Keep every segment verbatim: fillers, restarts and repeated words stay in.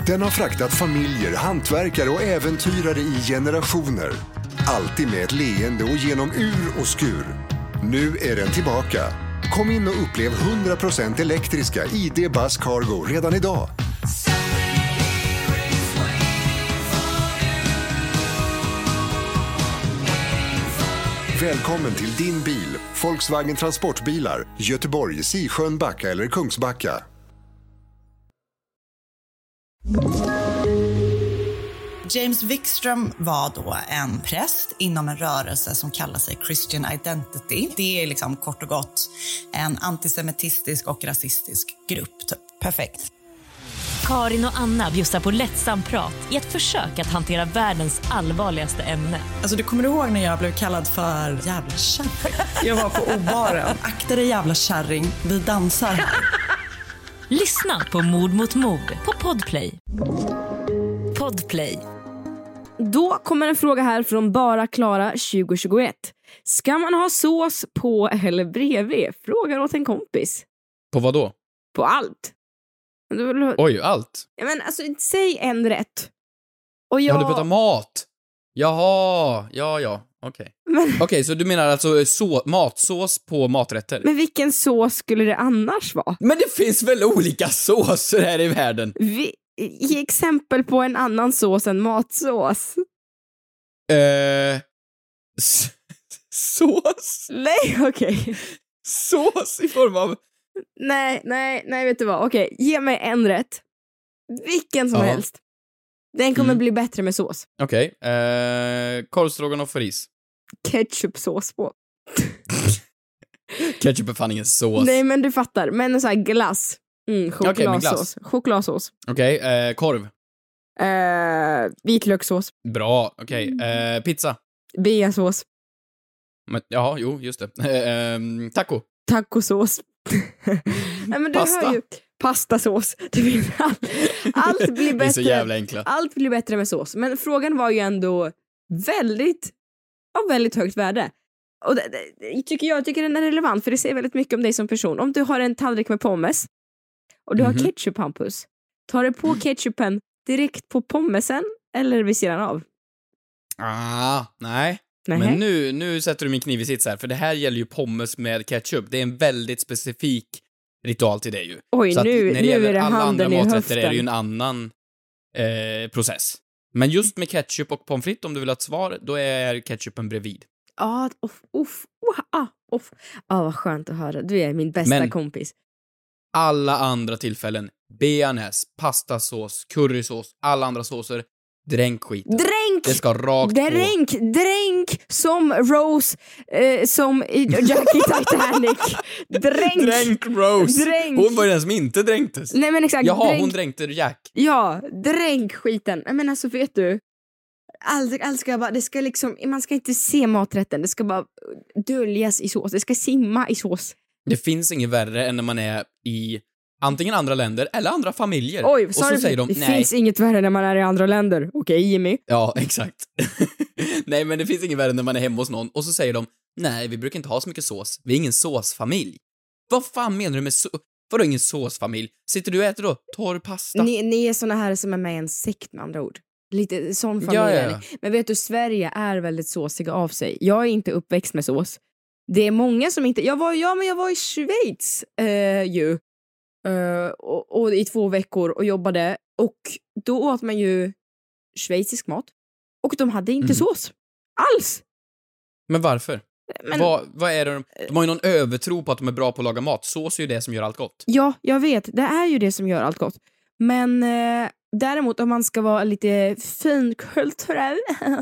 Den har fraktat familjer, hantverkare och äventyrare i generationer. Alltid med ett leende och genom ur och skur. Nu är den tillbaka. Kom in och upplev hundra procent elektriska I D Buzz Cargo redan idag. Välkommen till din bil, Volkswagen Transportbilar, Göteborg, Sisjön, Backa eller Kungsbacka. James Wikström var då en präst inom en rörelse som kallar sig Christian Identity. Det är liksom kort och gott en antisemitistisk och rasistisk grupp. Typ. Perfekt. Karin och Anna bjussar på lättsam prat i ett försök att hantera världens allvarligaste ämne. Alltså du kommer ihåg när jag blev kallad för jävla kärring? Jag var på O-baren. Akta dig jävla kärring, vi dansar. Lyssna på Mord mot mord på Podplay. Podplay. Då kommer en fråga här från Bara Klara tjugo tjugoett. Ska man ha sås på eller bredvid? Frågar åt en kompis. På vad då? På allt. Oj, allt? Ja, men alltså, säg en rätt. Och jag... Ja, du pratar mat. Jaha, ja, ja, okej. Okay. Men... Okej, okay, så du menar alltså så, matsås på maträtter? Men vilken sås skulle det annars vara? Men det finns väl olika såser här i världen? Vi... Ge exempel på en annan sås än matsås. Eh... S- sås? Nej, okej. Okay. Sås i form av... Nej, nej, nej, vet du vad? Okej, okay, ge mig en rätt. Vilken som ja. helst. Den kommer mm. bli bättre med sås. Okej, okay. eh, korvstroganoff för ris. Ketchupsås på. Ketchup är fan ingen sås. Nej, men du fattar. Men en sån här glass. Mm, chokladsås. Okay, chokladsås. Okej, okay, eh, korv. Eh, vitlökssås. Bra, okej. Okay. Eh, pizza. Beasås. Men, ja, jo, just det. Eh, taco. Tacosås. Nej, men du Pasta. Hör ju. Pastasås. Det blir allt, allt blir bättre. Det är så jävla enkla. Allt blir bättre med sås. Men frågan var ju ändå väldigt av väldigt högt värde. Och det, det, tycker jag tycker den är relevant, för det säger väldigt mycket om dig som person. Om du har en tallrik med pommes och du mm-hmm. har ketchup, Hampus, tar du på ketchupen direkt på pommesen eller vid sidan av? Ah, nej. Nej. Men nu, nu sätter du min kniv i sits här, för det här gäller ju pommes med ketchup. Det är en väldigt specifik ritual till det ju. Oj, så nu, när det nu gäller är det alla handen andra i maträtter höften. är det ju en annan eh, process. Men just med ketchup och pommes frites, om du vill ha ett svar, då är ketchupen bredvid. Ja, ah, uff, uff, ah, uff. Ah, vad skönt att höra. Du är min bästa Men, kompis. Alla andra tillfällen, bearnaise, pastasås, currysås, alla andra såser, dränk skit. Dränk! Det ska rakt dränk, på. Dränk som Rose, eh, som i Jackie Titanic. Dränk! Dränk Rose. Dränk. Hon var ju den som inte dränktes. Nej, men exakt. Jaha, dränk. hon dränkte Jack. Ja, dränk skiten. Men alltså, vet du, allt, allt ska bara, det ska liksom, man ska inte se maträtten, det ska bara döljas i sås, det ska simma i sås. Det finns inget värre än när man är i antingen andra länder eller andra familjer. Oj, och så du, säger de, det nej. finns inget värre när man är i andra länder. Okej, okay, Jimmy. Ja, exakt. Nej, men det finns inget värre när man är hemma hos någon och så säger de, nej, vi brukar inte ha så mycket sås. Vi är ingen såsfamilj. Vad fan menar du med så... Vadå ingen såsfamilj? Sitter du och äter då torr pasta? Ni, ni är såna här som är med i en sekt, med andra ord. Lite sån familj. Ja, ja, ja. Men vet du, Sverige är väldigt såsiga av sig. Jag är inte uppväxt med sås. Det är många som inte... Jag var, ja, men jag var i Schweiz eh, ju. Uh, och, och i två veckor och jobbade, och då åt man ju schweizisk mat och de hade inte mm. sås alls. Men varför? Men, vad, vad är det de, de har ju någon övertro på att de är bra på att laga mat. Sås är ju det som gör allt gott. Ja, jag vet, det är ju det som gör allt gott. Men eh, däremot om man ska vara lite finkulturell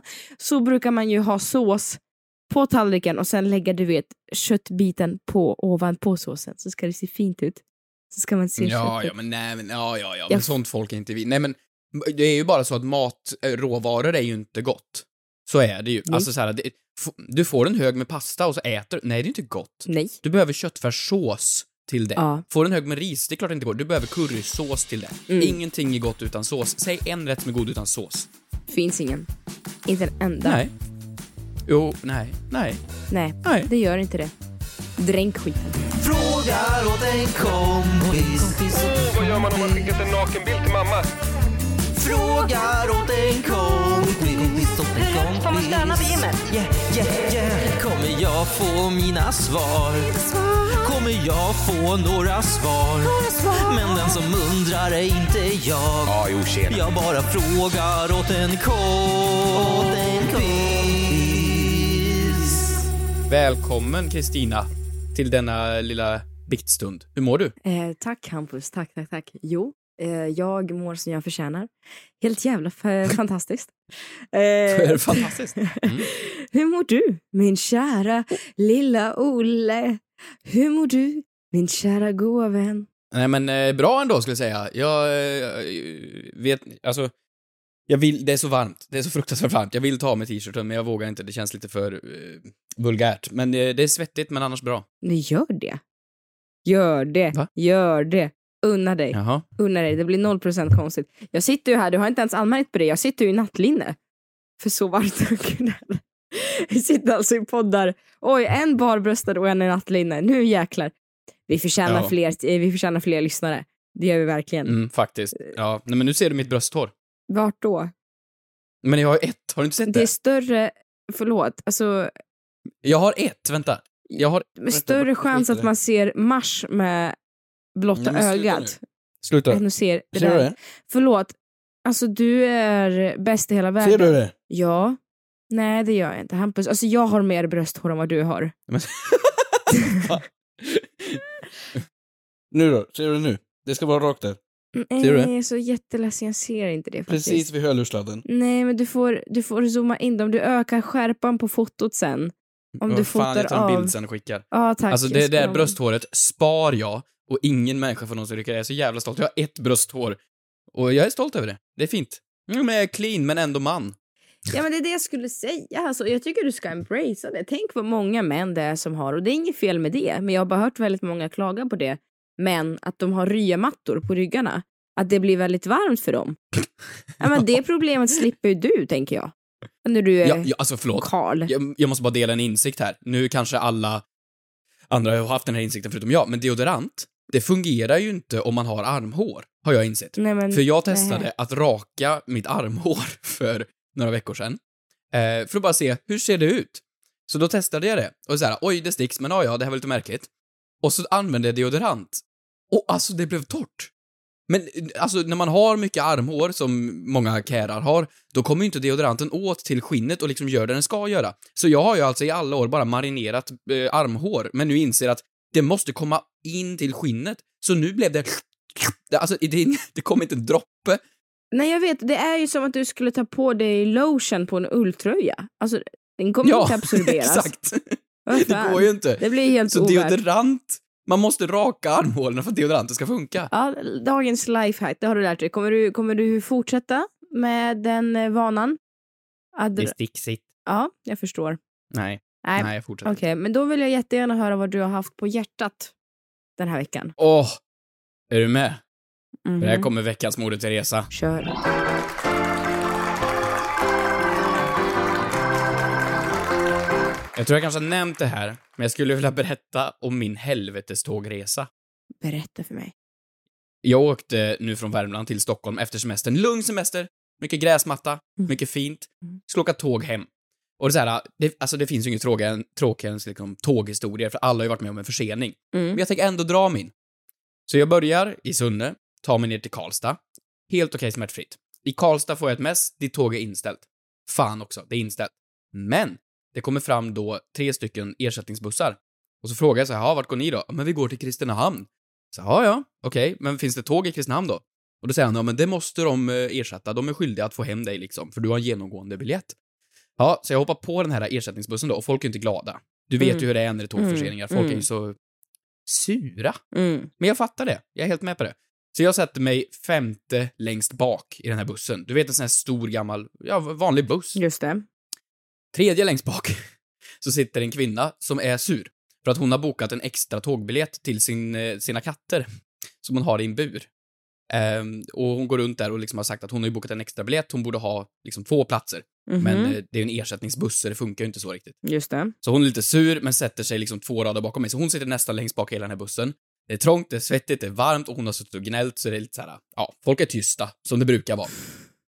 så brukar man ju ha sås på tallriken och sen lägga, du vet, köttbiten på ovanpå såsen, så ska det se fint ut. Så ska man se ja, köttet. ja, men nej, men ja, ja, ja, men jag... sånt folk är inte vi. Nej, men det är ju bara så att mat, råvaror är ju inte gott. Så är det ju. Nej. Alltså så här, det, du får en hög med pasta och så äter du. Nej, det är inte gott. Nej. Du behöver köttfärssås till det. Ja. Får en hög med ris, det är klart det inte går. Du behöver currysås till det. Mm. Ingenting är gott utan sås. Säg en rätt som är god utan sås. Finns ingen. Inte en enda. Nej. Jo, nej, nej. Nej, nej. Det gör inte det. Dränk skiten. Frågar åt en kompis. Oh, vad gör man om man skickat en nakenbild till mamma? frågar åt en kompis, åt en kompis. Får man stöna på gymmet? Yeah, yeah, yeah. Kommer jag få mina svar? Kommer jag få några svar? Men den som undrar är inte jag. Ja, jo, tjena. Jag bara frågar åt en kompis. Välkommen Kristina till denna lilla biktstund. Hur mår du? Eh, tack Hampus, tack, tack, tack. Jo, eh, jag mår som jag förtjänar. Helt jävla f- fantastiskt. Eh, Det är fantastiskt. Mm. Hur mår du, min kära lilla Olle? Hur mår du, min kära goa vän? Nej men eh, bra ändå skulle jag säga. Jag eh, vet, alltså jag vill, det är så varmt. Det är så fruktansvärt varmt. Jag vill ta med t-shirten men jag vågar inte. Det känns lite för eh, vulgärt. Men eh, det är svettigt men annars bra. Nej, gör det. Gör det. Va? Gör det. Unna dig. Jaha. Unna dig. Det blir noll procent konstigt. Jag sitter ju här. Du har inte ens anmärkt på det. Jag sitter ju i nattlinne. För så varmt och kväll. Vi sitter alltså i poddar. Oj, en barbröstad och en i nattlinne. Nu jäklar. Vi förtjänar, Ja. fler, vi förtjänar fler lyssnare. Det gör vi verkligen. Mm, faktiskt. Ja, nej, men nu ser du mitt brösthår. Vart då? Men jag har ett. Har du inte sett Det det? är större... Förlåt. Alltså, Jag har ett. Vänta. Jag har... med större chans att man ser Mars med blotta Nej, men sluta ögat. Sluta. Än att se det Ser du där. det? Förlåt. Alltså, du är bäst i hela världen. Ser du det? Ja. Nej, det gör jag inte. Hampus, alltså jag har mer brösthår än vad du har. Men... Nu då? Ser du det nu? Det ska vara rakt där. Nej, Ser du det? jag är så jätteledsen, jag ser inte det faktiskt. Precis vid hörlursladden. Nej, men du får, du får zooma in dem. Du ökar skärpan på fotot sen. Om du Vad fan, jag fotar tar en av. bild sen och skickar. Ja, tack. Alltså Jag det ska där ha- brösthåret spar jag och ingen människa får någonsin rycka. Jag är så jävla stolt. Jag har ett brösthår. Och jag är stolt över det. Det är fint. Mm, men jag är clean men ändå man. Ja, men det är det jag skulle säga. Alltså, jag tycker du ska embracea det. Tänk vad många män det är som har. Och det är inget fel med det. Men jag har bara hört väldigt många klaga på det. Men att de har ryamattor på ryggarna. Att det blir väldigt varmt för dem. Ja, men det problemet slipper ju du, tänker jag. När du är Ja, ja, alltså förlåt. Karl. Jag, jag måste bara dela en insikt här. Nu kanske alla andra har haft den här insikten förutom jag. Men deodorant, det fungerar ju inte om man har armhår. Har jag insett. Nej, men, För jag testade nej. att raka mitt armhår för några veckor sedan. Eh, för att bara se, hur ser det ut? Så då testade jag det. Och så här, oj det sticks, men ja, ja, det här var lite märkligt. Och så använde jag deodorant. Och alltså det blev torrt. Men alltså när man har mycket armhår, som många kärar har, då kommer ju inte deodoranten åt till skinnet och liksom gör det den ska göra. Så jag har ju alltså i alla år bara marinerat eh, armhår, men nu inser att det måste komma in till skinnet. Så nu blev det... Alltså det, det kom inte en droppe. Nej, jag vet. Det är ju som att du skulle ta på dig lotion på en ulltröja. Alltså, den kommer Ja, inte absorberas. exakt. Vad Det fan? går ju inte. Det blir helt Så ovärt. deodorant, man måste raka armhålen för att deodoranten ska funka. Ja, dagens lifehack, det har du lärt dig. Kommer du, kommer du fortsätta med den eh, vanan? Ad- Det är sticksigt. Ja, jag förstår. Nej, Nej, nej jag fortsätter. okej. Men då vill jag jättegärna höra vad du har haft på hjärtat den här veckan. Åh, är du med? Mhm. Det här kommer veckans Moder Teresa. Kör. Jag tror jag kanske har nämnt det här, men jag skulle vilja berätta om min helvetestågresa. Berätta för mig. Jag åkte nu från Värmland till Stockholm efter semestern. Lugn semester, mycket gräsmatta, Mm. mycket fint. Mm. Skulle åka tåg hem. Och det, är så här, det, alltså det finns ju inget tråkigare än, tråkigare än liksom, tåghistorier, för alla har ju varit med om en försening. Mm. Men jag tänker ändå dra min. Så jag börjar i Sunne, tar mig ner till Karlstad. Helt okej smärtfritt. I Karlstad får jag ett mess, ditt tåg är inställt. Fan också, det är inställt. Men det kommer fram då tre stycken ersättningsbussar. Och så frågar jag så här, ja, vart går ni då? Men vi går till Kristinehamn. Så ja, ja, okej, men finns det tåg i Kristinehamn då? Och då säger han, ja men det måste de eh, ersätta, de är skyldiga att få hem dig liksom, för du har en genomgående biljett. Ja, så jag hoppar på den här ersättningsbussen då, och folk är inte glada. Du vet Mm. ju hur det är när det är tågförseningar, folk Mm. är ju så sura. Mm. Men jag fattar det, jag är helt med på det. Så jag sätter mig femte längst bak i den här bussen. Du vet en sån här stor gammal, ja, vanlig buss. Just det. Tredje längst bak så sitter en kvinna som är sur. För att hon har bokat en extra tågbiljett till sin, eh, sina katter. Som hon har i en bur. Ehm, och hon går runt där och liksom har sagt att hon har ju bokat en extra biljett. Hon borde ha liksom två platser. Mhm. Men eh, det är ju en ersättningsbuss så det funkar ju inte så riktigt. Just det. Så hon är lite sur men sätter sig liksom två rader bakom mig. Så hon sitter nästan längst bak i hela den här bussen. Det är trångt, det är svettigt, det är varmt och hon har suttit och gnällt så det är lite så här, ja, folk är tysta som det brukar vara.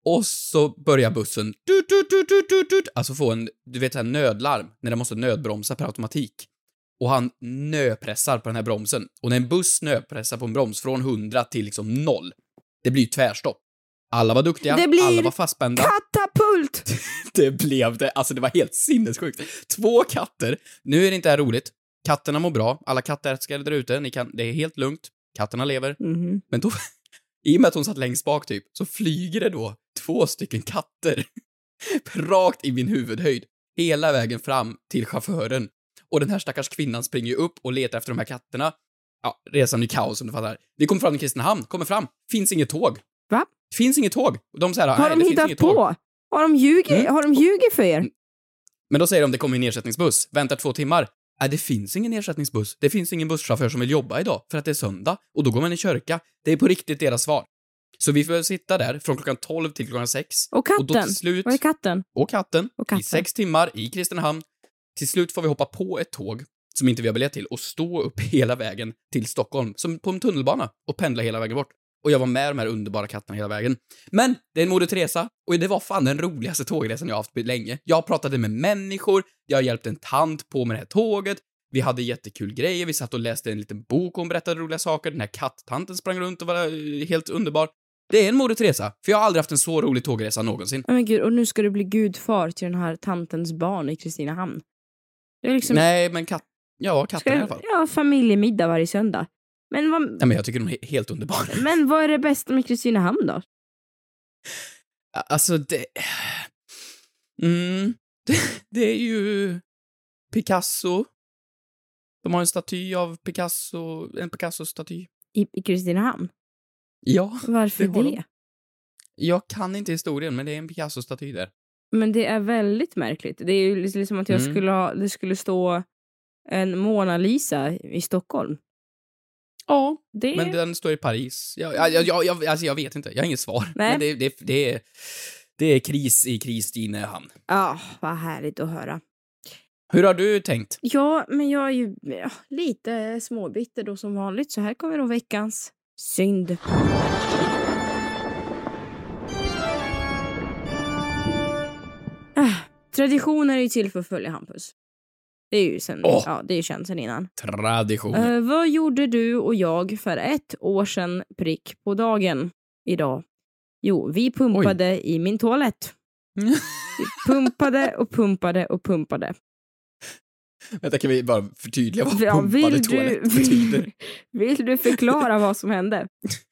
Och så börjar bussen dut, dut, dut, dut, dut, dut, alltså få en, du vet, en nödlarm när den måste nödbromsa per automatik. Och han nöpressar på den här bromsen. Och när en buss nöpressar på en broms från hundra till liksom noll, det blir ju tvärstopp. Alla var duktiga, det blir alla var fastspända. Katapult! Det blev det, alltså det var helt sinnessjukt. Två katter, nu är det inte här roligt. Katterna mår bra, alla kattälskare där ute, ni kan, det är helt lugnt. Katterna lever. Mm-hmm. Men då, i och med att hon satt längst bak typ, så flyger det då två stycken katter rakt i min huvudhöjd, hela vägen fram till chauffören. Och den här stackars kvinnan springer ju upp och letar efter de här katterna. Ja, resan i kaos som du fattar. Vi kommer fram till Kristinehamn, kommer fram, finns inget tåg. Va? Finns inget tåg. Och de säger, har de hittat på? Tåg. Har de ljugit? Mm. Har de ljugit för er? Men då säger de, det kommer en ersättningsbuss. Väntar två timmar. Nej, det finns ingen ersättningsbuss. Det finns ingen busschaufför som vill jobba idag för att det är söndag. Och då går man i kyrka. Det är på riktigt deras svar. Så vi får sitta där från klockan tolv till klockan sex. Och katten? Och då till slut, Var är katten? Och katten. Och katten. I sex timmar i Kristinehamn. Till slut får vi hoppa på ett tåg som inte vi har biljett till och stå upp hela vägen till Stockholm, som på en tunnelbana, och pendla hela vägen bort. Och jag var med de här underbara katterna hela vägen. Men det är en Moder Teresa, och det var fan den roligaste tågresan jag har haft på länge. Jag pratade med människor, jag hjälpte en tant på med det här tåget, vi hade jättekul grejer, vi satt och läste en liten bok och hon berättade roliga saker, den här katttanten sprang runt och var helt underbar. Det är en Moder Teresa, för jag har aldrig haft en så rolig tågresa någonsin. Oh men gud, och nu ska du bli gudfar till den här tantens barn i Kristinehamn. Det är liksom... Nej, men katt... Ja, katten i alla fall. Ja, familjemiddag varje söndag. Men vad... Ja, men jag tycker de är helt underbara. Men vad är det bästa med Kristinehamn då? Alltså, det... Mm... Det, det är ju... Picasso. De har en staty av Picasso... En Picasso-staty. I, i Kristinehamn? Ja. Varför det? det? Jag kan inte historien, men det är en Picasso-staty där. Men det är väldigt märkligt. Det är ju liksom att jag mm. skulle ha... Det skulle stå en Mona Lisa i Stockholm. Ja, det... men den står i Paris. Jag, jag, jag, jag, alltså jag vet inte, jag har inget svar. Nej. Men det, det, det, är, det är kris i Kristinehamn. Ja, vad härligt att höra. Hur har du tänkt? Ja, men jag är ju ja, lite småbitter då som vanligt. Så här kommer då veckans synd. Ah, traditioner är ju till för att följa Hampus. Det är ju sen, oh. ja, det är känt sen innan. Traditioner. Uh, vad gjorde du och jag för ett år sedan prick på dagen idag? Jo, vi pumpade Oj. i min toalett. Vi pumpade och pumpade och pumpade. Vänta, kan vi bara förtydliga vad ja, pumpade vill toalett du, betyder? Vill du förklara vad som hände?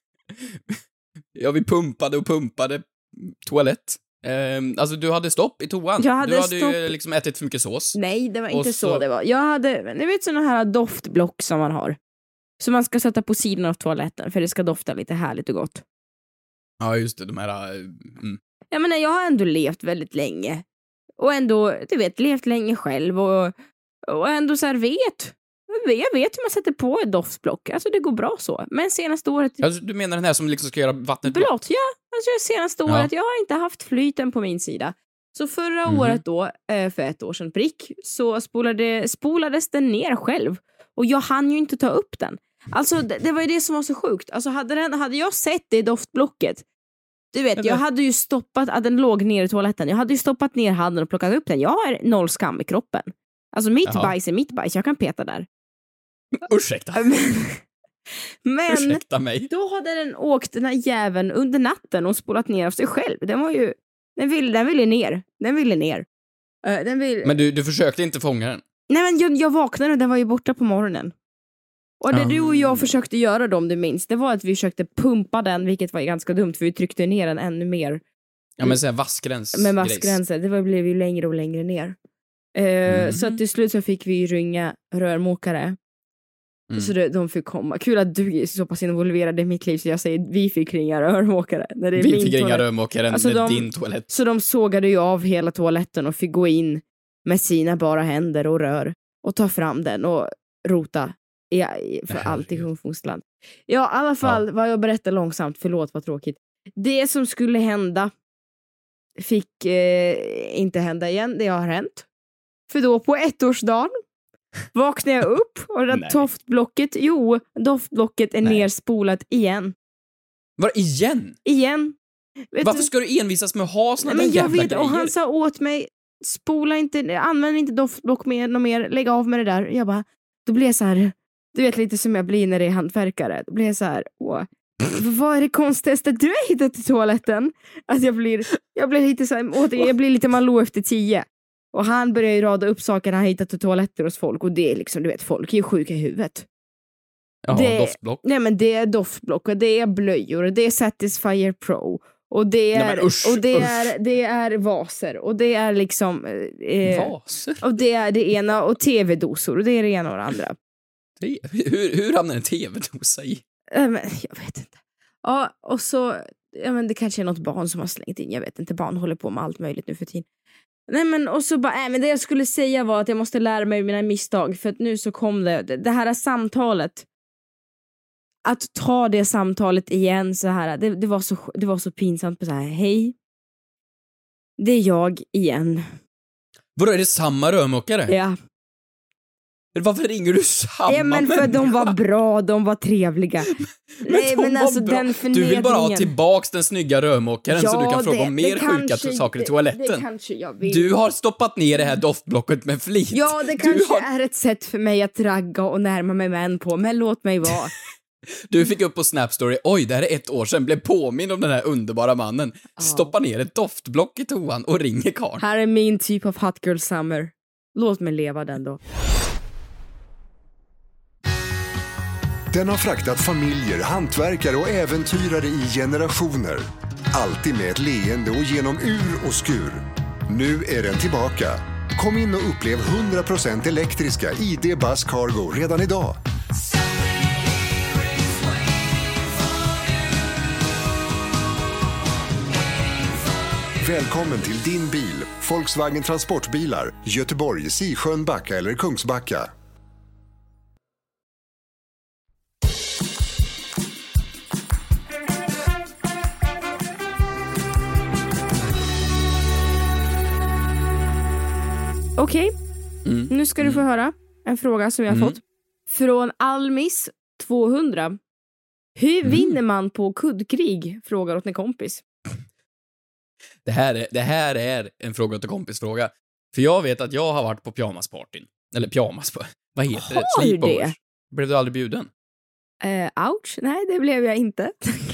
Ja, vi pumpade och pumpade toalett. Um, alltså du hade stopp i toan. Jag hade du hade stopp. ju liksom ätit för mycket sås. Nej, det var inte så... så det var. Jag hade, ni vet såna här doftblock som man har. Som man ska sätta på sidan av toaletten för det ska dofta lite härligt och gott. Ja, just det, de här... Mm. Jag menar, jag har ändå levt väldigt länge. Och ändå, du vet, levt länge själv och, och ändå så här vet... Jag vet hur man sätter på ett doftblock. Alltså det går bra så. Men senaste året... Alltså, du menar den här som liksom ska göra vattnet blått? Blått, ja. Alltså senaste året, ja. Jag har inte haft flyten på min sida. Så förra mm. året då, för ett år sedan prick, så spolade, spolades den ner själv. Och jag hann ju inte ta upp den. Alltså det, det var ju det som var så sjukt. Alltså hade, den, hade jag sett det i doftblocket, du vet, jag hade ju stoppat att den låg ner i toaletten. Jag hade ju stoppat ner handen och plockat upp den. Jag har noll skam i kroppen. Alltså mitt Jaha. bajs är mitt bajs. Jag kan peta där. Ursäkta. Men Ursäkta mig. Då hade den åkt den här jäveln under natten och spolat ner av sig själv. Den var ju... Den ville, den ville ner. Den ville ner. Uh, den vill... Men du, du försökte inte fånga den? Nej, men jag, jag vaknade och den var ju borta på morgonen. Och det um... du och jag försökte göra då, om du minns, det var att vi försökte pumpa den, vilket var ganska dumt för vi tryckte ner den ännu mer. Ja, men såhär vassgräns. Men vassgränser, det var, blev ju längre och längre ner. Uh, mm. Så att till slut så fick vi ringa rörmokare. Mm. Så det, de fick komma. Kul att du är så pass involverad i mitt liv så jag säger vi fick ringa rörmokare. När det är vi min fick ringa toalett. rörmokaren alltså med de, din toalett. Så de sågade ju av hela toaletten och fick gå in med sina bara händer och rör och ta fram den och rota i, för allt i Kungfungsland. Ja, i alla fall, ja. Vad jag berättar långsamt, förlåt vad tråkigt. Det som skulle hända fick eh, inte hända igen, det har hänt. För då på ettårsdagen vaknade jag upp och det där doftblocket, jo, doftblocket är Nej. nerspolat igen. Var igen? Igen. Varför du? ska du envisas med att ha såna Nej, där men jag jävla vet, grejer? och han sa åt mig, spola inte, använd inte doftblock mer, något mer, lägg av med det där. Jag bara, då blir jag så här, du vet lite som jag blir när det är hantverkare. Då blir jag så här, åh, vad är det konstigaste du har hittat i toaletten? Att jag blir, jag blir lite så här, återigen, jag blir lite Malou efter tio. Och han börjar ju rada upp saker han har hittat i toaletter hos folk. Och det är liksom, du vet, folk är ju sjuka i huvudet. Jaha, det, doftblock. Nej men det är doftblock och det är blöjor och det är Satisfyer Pro. Och det är, Nej, men usch, och det usch. är, det är vaser och det är liksom eh, Vaser? och det är det ena och tv-dosor och det är det ena och det andra. Te- Hur, hur hamnar en tv-dosa i? Äh, men, jag vet inte. Ja, och så ja, men det kanske är något barn som har slängt in. Jag vet inte, barn håller på med allt möjligt nu för tiden. Nej men och så bara, äh, men det jag skulle säga var att jag måste lära mig mina misstag för att nu så kom det, det, det här samtalet. Att ta det samtalet igen så här, det, det, var, så, det var så pinsamt på så här, hej. Det är jag igen. Vadå, är det samma rörmokare? Ja. Varför ringer du samma Ja men för människa? de var bra, de var trevliga. Nej de men var alltså bra. den Du vill bara ha förnedringen. tillbaks den snygga rörmokaren så du kan fråga det- om mer det sjuka kanske- saker i det- toaletten. Det kanske jag vill. Du har stoppat ner det här doftblocket med flit. Ja, det Du kanske har- är ett sätt för mig att ragga och närma mig män på, men låt mig vara. Du fick upp på Snap Story, oj det här är ett år sedan, blev påmind om den här underbara mannen. Stoppa ner ett doftblock i toan och ringer karln. Här är min typ av hot girl summer. Låt mig leva den då. Den har fraktat familjer, hantverkare och äventyrare i generationer. Alltid med ett leende och genom ur och skur. Nu är den tillbaka. Kom in och upplev hundra procent elektriska I D Buzz Cargo redan idag. Välkommen till din bil, Volkswagen Transportbilar, Göteborg, Sisjön, Backa eller Kungsbacka. Okej, Mm. nu ska du få höra en fråga som jag har Mm. fått. Från Almis tvåhundra. Hur Mm. vinner man på kuddkrig? Frågar åt en kompis. Det här, är, det här är en fråga till kompisfråga. För jag vet att jag har varit på pyjamaspartyn. Eller pyjamas, vad heter det? Har du Sleepovers. det? Blev du aldrig bjuden? Eh, ouch, nej det blev jag inte.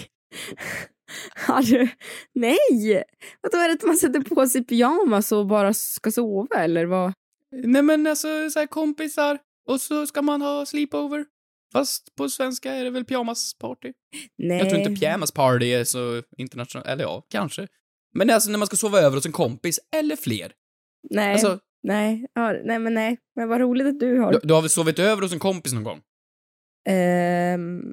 Har du? Nej! Vadå är det att man sätter på sig pyjamas och bara ska sova eller vad? Nej men alltså, så här kompisar. Och så ska man ha sleepover. Fast på svenska är det väl pyjamasparty. Nej. Jag tror inte pyjamasparty är så internationellt. Eller ja, kanske. Men alltså när man ska sova över hos en kompis, eller fler. Nej, Alltså, nej, ja, nej men nej. Men vad roligt att du har. du, du har väl sovit över hos en kompis någon gång? Ehm.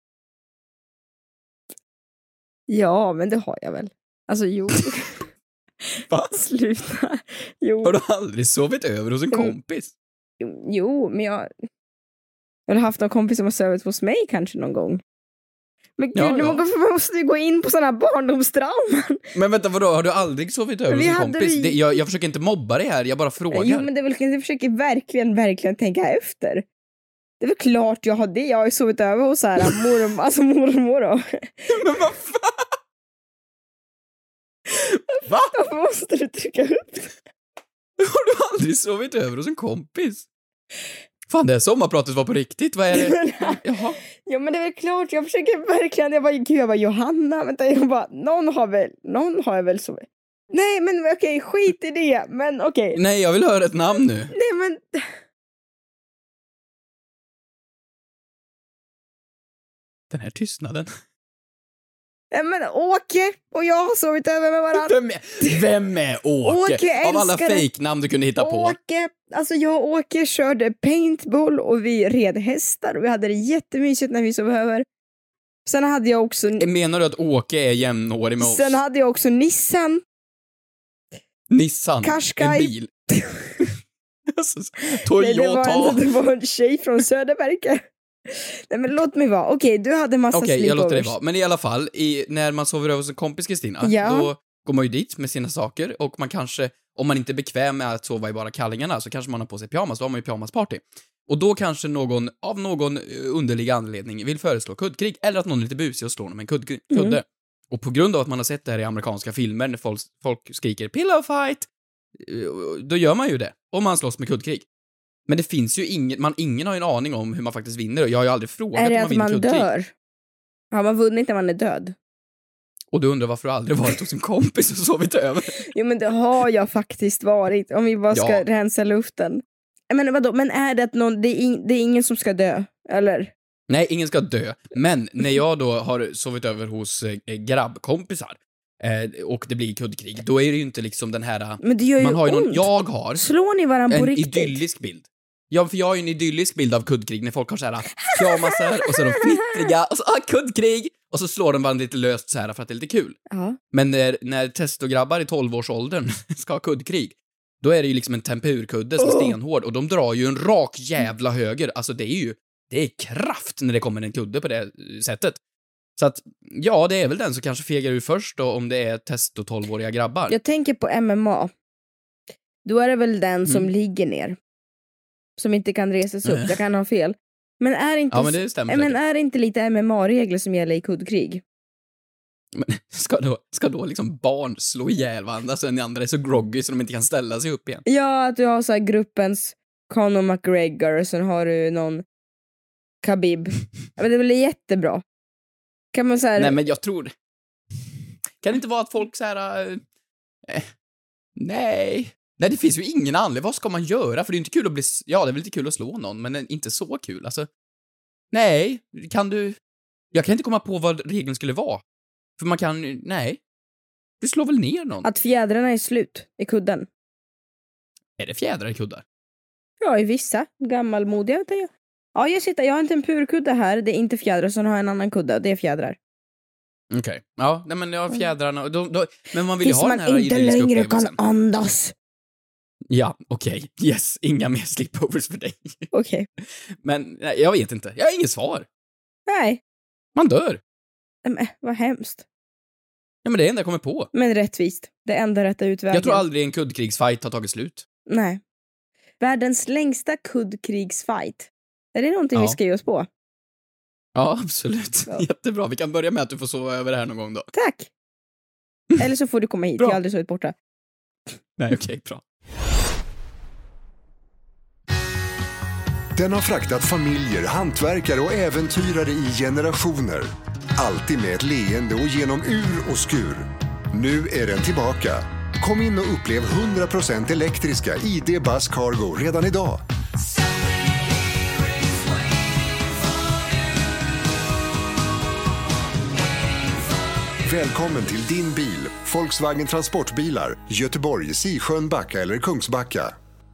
Ja, men det har jag väl. Alltså jo. Va? Sluta. Jo. Har du aldrig sovit över hos en Mm. kompis? Jo, jo, men jag... Jag har haft någon kompis som har sövit hos mig kanske någon gång. Men gud, Ja, nu ja. måste- måste ju gå in på sådana här barndomstrauman. Men vänta, vadå? Har du aldrig sovit över Men hos vi en hade kompis? vi- Det, jag, jag försöker inte mobba dig här, jag bara frågar. Jo, men det är väl, jag försöker verkligen, verkligen tänka efter. Det är väl klart jag har det. Jag har ju sovit över hos så här mormor, alltså mormor då. Men vad fan? Va? Varför måste du trycka upp? Har du aldrig sovit över hos en kompis? Fan, det här sommarpratet var på riktigt, vad är det? Jaha. Ja, men det är väl klart. Jag försöker verkligen. Jag bara, gud, jag bara, Johanna, vänta, jag bara, någon har väl, någon har jag väl sovit. Nej, men okej, skit i det. Men okej. Nej, jag vill höra ett namn nu. Nej, men... Den här tystnaden. Nej, men Åke och jag har sovit över med varandra. Vem är, vem är Åke? Åke, Av alla älskar det. fejknamn du kunde hitta på. Åke, alltså jag och Åke körde paintball och vi red hästar och vi hade det jättemysigt när vi sov över. Sen hade jag också... Menar du att Åke är jämnårig med oss? Sen hade jag också Nissan. Nissan, Qashqai. en bil. Alltså, Nej, det, var Toyota. en, det var en tjej från Söderberge. Nej, men låt mig vara. Okej, du hade massa Okej, jag låter dig sleepovers. vara. Men i alla fall, i, när man sover över hos en kompis, Kristina, Ja. då går man ju dit med sina saker och man kanske, om man inte är bekväm med att sova i bara kallingarna, så kanske man har på sig pyjamas, då har man ju pyjamasparty. Och då kanske någon, av någon eh, underlig anledning, vill föreslå kuddkrig, eller att någon är lite busig och slår någon med en kudd, kudde. Och på grund av att man har sett det här i amerikanska filmer när folk, folk skriker pillow fight, då gör man ju det. Och man slåss med kuddkrig. Men det finns ju ingen, man, ingen har ju en aning om hur man faktiskt vinner. Och jag har ju aldrig frågat är det om man att vinner man kuddkrig. dör? Har man vunnit när man är död? Och du undrar varför du aldrig varit hos en kompis och sovit över. Jo, men det har jag faktiskt varit. Om vi bara ska Ja. rensa luften. Men vadå? Men är det att någon, det är, in, det är ingen som ska dö? Eller? Nej, ingen ska dö. Men när jag då har sovit över hos eh, grabbkompisar eh, och det blir kuddkrig, då är det ju inte liksom den här... Men det gör ju man har ju ont. någon, jag har Slår ni varandra på en riktigt? idyllisk bild. Ja, för jag har ju en idyllisk bild av kuddkrig när folk har så här pyjamasar och så är de fnittriga och så, ah, kuddkrig! Och så slår de varandra lite löst så här för att det är lite kul. Ja. Men när, när testograbbar i tolvårsåldern ska ha kuddkrig, då är det ju liksom en tempurkudde som är stenhård och de drar ju en rak jävla höger. Alltså det är ju, det är kraft när det kommer en kudde på det sättet. Så att, ja, det är väl den som kanske fegar ur först då om det är test och tolvåriga grabbar. Jag tänker på M M A. Då är det väl den som Mm. ligger ner. Som inte kan resas upp. Nej. Jag kan ha fel. Men är inte, Ja, men det stämmer men säkert. är det inte lite M M A-regler som gäller i kuddkrig? Men ska då, ska då liksom barn slå ihjäl varandra så den andra är så groggy så de inte kan ställa sig upp igen? Ja, att du har så här gruppens Conor McGregor och sen har du någon Khabib. Ja, men det är väl jättebra. Kan man så här... Nej, men jag tror... Kan det inte vara att folk så här... Äh, äh, nej. Nej, det finns ju ingen anledning. Vad ska man göra? För det är inte kul att bli... Ja, det är väl lite kul att slå någon, men inte så kul. Alltså, nej. Kan du... Jag kan inte komma på vad regeln skulle vara. För man kan... Nej. Du slår väl ner någon? Att fjädrarna är slut i kudden. Är det fjädrar i kuddar? Ja, i vissa. Gammalmodiga. Vet jag. Ja, jag sitter. Jag har en tempurkudde här. Det är inte fjädrar, så har jag en annan kudde. Det är fjädrar. Okej. Okay. Ja, nej, men jag har fjädrarna... Då, då, men man vill ju Tills ha den man här inte idylliska längre upplevelsen. kan andas. Ja, okej. Okay. Yes, inga mer slipovers för dig. Okej. Okay. Men nej, jag vet inte. Jag har inget svar. Nej. Man dör. Men, vad hemskt. Ja, men det är det enda jag kommer på. Men rättvist. Det enda rätta utvägen. Jag tror aldrig en kuddkrigsfight har tagit slut. Nej. Världens längsta kuddkrigsfight. Är det någonting Ja. vi ska ge oss på? Ja, absolut. Ja. Jättebra. Vi kan börja med att du får sova över det här någon gång då. Tack. Eller så får du komma hit. Bra. Jag har aldrig sovit borta. Nej, okej, okay, bra. Den har fraktat familjer, hantverkare och äventyrare i generationer. Alltid med ett leende och genom ur och skur. Nu är den tillbaka. Kom in och upplev hundra procent elektriska I D Buzz Cargo redan idag. Välkommen till din bil, Volkswagen Transportbilar, Göteborg, Sisjön, Backa eller Kungsbacka.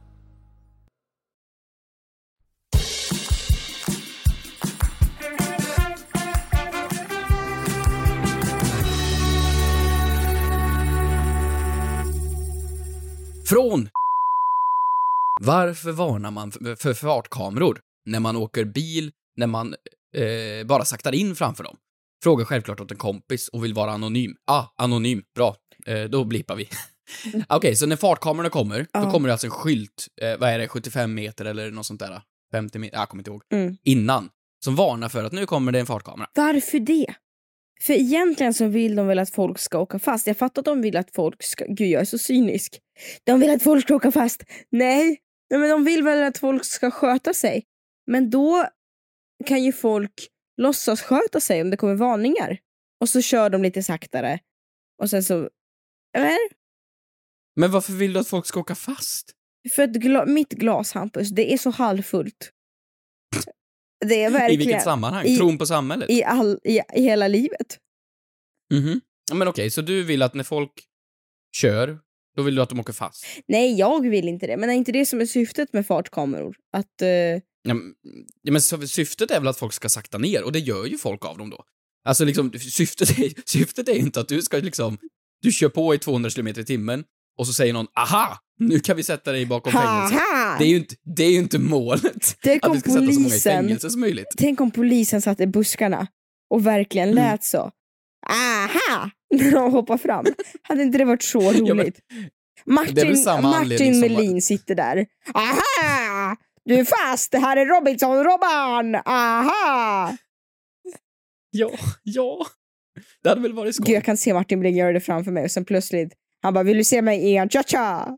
Från... Varför varnar man för, för fartkameror när man åker bil, när man eh, bara saktar in framför dem? Fråga självklart åt en kompis och vill vara anonym. Ah, anonym. Bra. Eh, då blippar vi. Okej, okay, så när fartkamerorna kommer, Ja. då kommer det alltså en skylt, eh, vad är det, sjuttiofem meter eller något sånt där? femtio meter, jag kommer inte ihåg. Mm. Innan. Som varnar för att nu kommer det en fartkamera. Varför det? För egentligen så vill de väl att folk ska åka fast. Jag fattar att de vill att folk ska... Gud, jag är så cynisk. De vill att folk ska åka fast. Nej, Nej men de vill väl att folk ska sköta sig. Men då kan ju folk låtsas sköta sig om det kommer varningar. Och så kör de lite saktare. Och sen så... Eller? Men varför vill du att folk ska åka fast? För att gla- mitt glas, Hampus, det är så halvfullt. Det är I verkligen... vilket sammanhang? I- Tron på samhället? I, all, i, I hela livet. Mhm. Ja, men okej, så du vill att när folk kör, då vill du att de åker fast? Nej, jag vill inte det. Men är inte det som är syftet med fartkameror? Att... eh, Ja, men- ja, men så, syftet är väl att folk ska sakta ner, och det gör ju folk av dem då. Alltså liksom, syftet är, syftet är ju inte att du ska liksom, du kör på i tvåhundra kilometer i timmen, och så säger någon, aha, nu kan vi sätta dig bakom fängelse. Haha! Det är ju inte, det är ju inte målet. Tänk Att om vi ska sätta så många i polisen- fängelse som möjligt. Tänk om polisen satt i buskarna och verkligen Mm. lät så. Aha! När de hoppar fram. Hade inte det varit så roligt? Ja, men- Martin, det är väl samma anledning Martin som- Melin sitter där. Aha! Du är fast! Det här är Robinson-Robban! Aha! Ja, ja. Det hade väl varit skoj. Gud, jag kan se Martin Bring göra det framför mig och sen plötsligt han bara, vill du se mig igen? Cha-cha!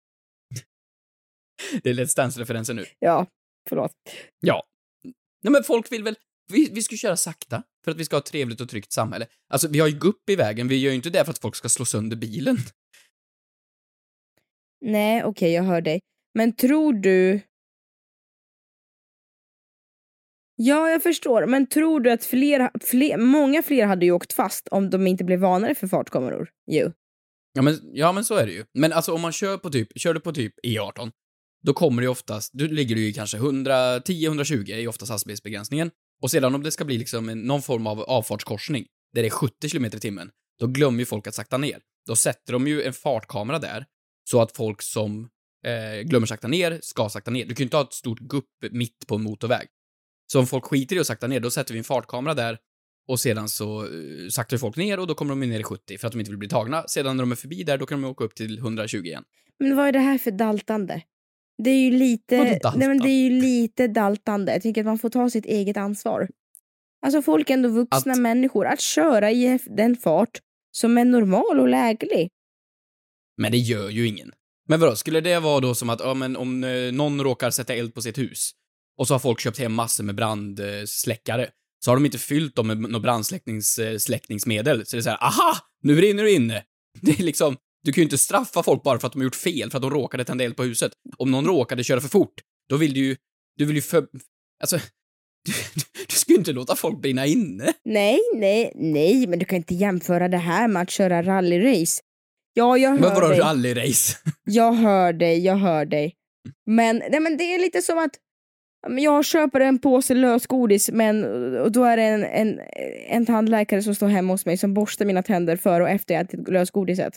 Det är Let's Dance-referensen nu. Ja, förlåt. Ja. Nej, men folk vill väl... Vi, vi ska köra sakta för att vi ska ha ett trevligt och tryggt samhälle. Alltså, vi har ju gupp i vägen. Vi gör ju inte det för att folk ska slå sönder bilen. Nej, okej, okay, jag hör dig. Men tror du... Ja, jag förstår. Men tror du att fler, fler, många fler hade ju åkt fast om de inte blev vanare för fartkameror? Jo. Ja men, ja, men så är det ju. Men alltså om man kör på typ, kör du på typ E arton, då kommer det ju oftast, du ligger du ju kanske hundratio till hundratjugo är oftast hastighetsbegränsningen. Och sedan om det ska bli liksom en, någon form av avfartskorsning, där det är sjuttio kilometer i timmen, då glömmer ju folk att sakta ner. Då sätter de ju en fartkamera där, så att folk som eh, glömmer sakta ner, ska sakta ner. Du kan ju inte ha ett stort gupp mitt på en motorväg. Så om folk skiter i att sakta ner, då sätter vi en fartkamera där, och sedan så uh, saktar folk ner och då kommer de ner i sjuttio för att de inte vill bli tagna. Sedan när de är förbi där, då kan de åka upp till hundratjugo igen. Men vad är det här för daltande? Det är ju lite... Nej, men det är ju lite daltande. Jag tycker att man får ta sitt eget ansvar. Alltså folk är ändå vuxna att... människor. Att köra i den fart som är normal och läglig. Men det gör ju ingen. Men vadå, skulle det vara då som att ja, men om eh, någon råkar sätta eld på sitt hus och så har folk köpt hem massor med brandsläckare, så har de inte fyllt dem med något brandsläckningsmedel. Så det är så här, aha, nu brinner du inne. Det är liksom, du kan ju inte straffa folk bara för att de har gjort fel, för att de råkade tända eld på huset. Om någon råkade köra för fort, då vill du ju, du vill ju för, alltså, du, du, du ska ju inte låta folk brinna inne. Nej, nej, nej, men du kan inte jämföra det här med att köra rallyrace. Ja, jag hör men vadå dig. Rallyrace? Jag hör dig, jag hör dig. Men, nej, men det är lite som att jag köper en påse lösgodis, men och då är det en, en, en tandläkare som står hemma hos mig som borstar mina tänder för och efter jag ätit lösgodiset.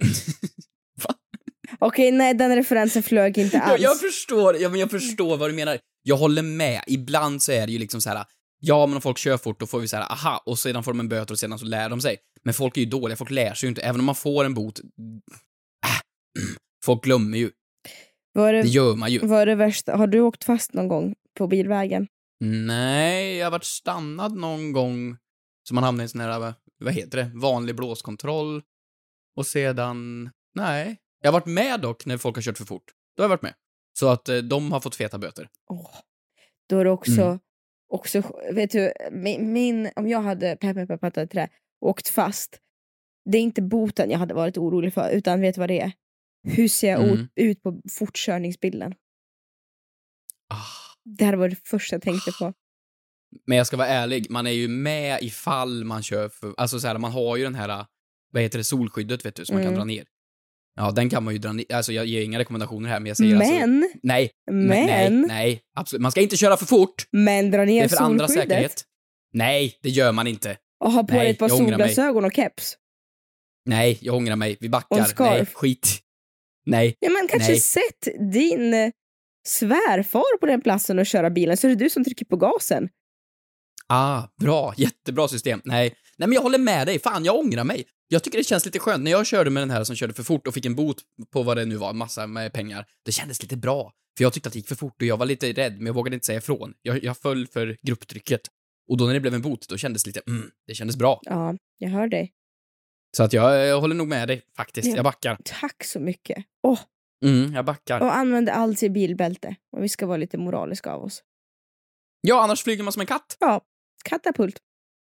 Okej, okay, nej, den referensen flög inte alls. Jag, jag förstår, ja, men jag förstår vad du menar. Jag håller med. Ibland så är det ju liksom så här, ja, men om folk kör fort då får vi så här, aha, och sedan får de en böter och sedan så lär de sig. Men folk är ju dåliga, folk lär sig ju inte. Även om man får en bot, äh, folk glömmer ju. Var det, det gör man ju. Vad är det värsta? Har du åkt fast någon gång på bilvägen? Nej, jag har varit stannad någon gång så man hamnade i en sån här, vad heter det, vanlig blåskontroll. Och sedan, nej. Jag har varit med dock när folk har kört för fort. Då har jag varit med. Så att eh, de har fått feta böter. Oh, då är det också, mm. också, vet du, min, min om jag hade peppar peppar peppar trä åkt fast, det är inte boten jag hade varit orolig för, utan vet vad det är? Hur ser jag mm. ut på fortkörningsbilden? Ah. Det här var det första jag tänkte på. Men jag ska vara ärlig, man är ju med ifall man kör för, alltså så här, man har ju den här, vad heter det, solskyddet vet du, som mm. man kan dra ner. Ja, den kan man ju dra ner, alltså jag ger inga rekommendationer här, men jag säger men, alltså, nej, men, nej, nej, absolut, man ska inte köra för fort. Men dra ner det är för solskyddet. Andra säkerhet. Nej, det gör man inte. Och ha på nej, ett par solglasögon och keps. Nej, jag ångrar mig, vi backar. Nej, skit. Nej. Ja, men kanske nej. Sätt din svärfar på den platsen och köra bilen, så är det du som trycker på gasen. Ah, bra, jättebra system. Nej, nej men jag håller med dig. Fan, jag ångrar mig. Jag tycker det känns lite skönt. När jag körde med den här som körde för fort och fick en bot på vad det nu var, massa med pengar. Det kändes lite bra. För jag tyckte att det gick för fort och jag var lite rädd, men jag vågade inte säga ifrån. Jag, jag föll för grupptrycket. Och då när det blev en bot, då kändes det lite, mm, det kändes bra. Ja, jag hör dig. Så att jag, jag håller nog med dig, faktiskt. Ja, jag backar. Tack så mycket. Åh. Mm, jag backar. Och använder alltid bilbälte. Och vi ska vara lite moraliska av oss. Ja, annars flyger man som en katt. Ja, katapult.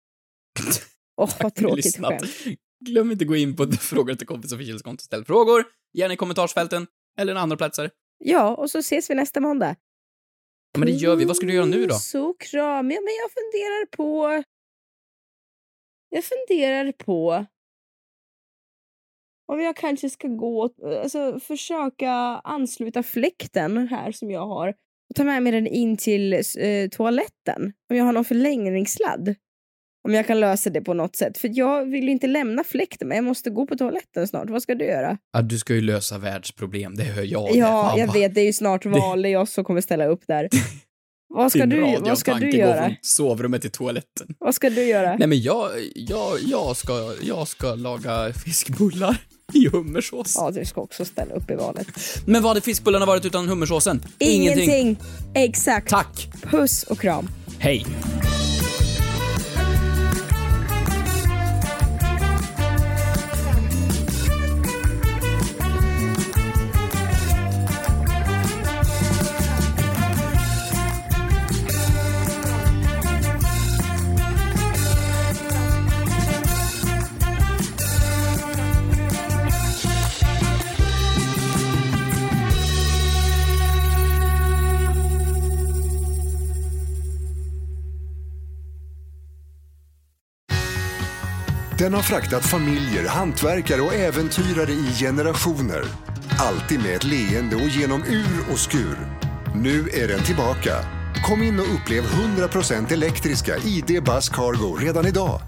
Åh, oh, vad tråkigt själv. Glöm inte gå in på frågor till kompis och förkylskonto. Ställ frågor, gärna i kommentarsfälten eller andra platser. Ja, och så ses vi nästa måndag. Ja, men det gör vi. Vad ska du göra nu då? Så kram. Ja, men jag funderar på... Jag funderar på... om jag kanske ska gå... Alltså försöka ansluta fläkten här som jag har. Och ta med mig den in till eh, toaletten. Om jag har någon förlängningssladd. Om jag kan lösa det på något sätt. För jag vill inte lämna fläkten, men jag måste gå på toaletten snart. Vad ska du göra? Ja, du ska ju lösa världsproblem, det hör jag. Ja, jag vet. Det är ju snart val. Det är jag som kommer ställa upp där. Vad ska du, vad ska du göra? Från sovrummet till toaletten. Vad ska du göra? Nej, men jag, jag, jag, ska, jag ska laga fiskbullar i hummersås. Ja, du ska också ställa upp i valet. Men vad hade fiskbullarna varit utan hummersåsen? Ingenting. Ingenting. Exakt. Tack. Puss och kram. Hej. Den har fraktat familjer, hantverkare och äventyrare i generationer. Alltid med ett leende och genom ur och skur. Nu är den tillbaka. Kom in och upplev hundra procent elektriska I D Buzz Cargo redan idag.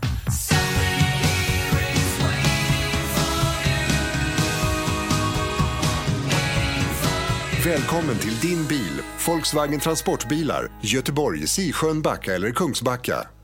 Välkommen till din bil, Volkswagen Transportbilar, Göteborg, Sisjön, Backa eller Kungsbacka.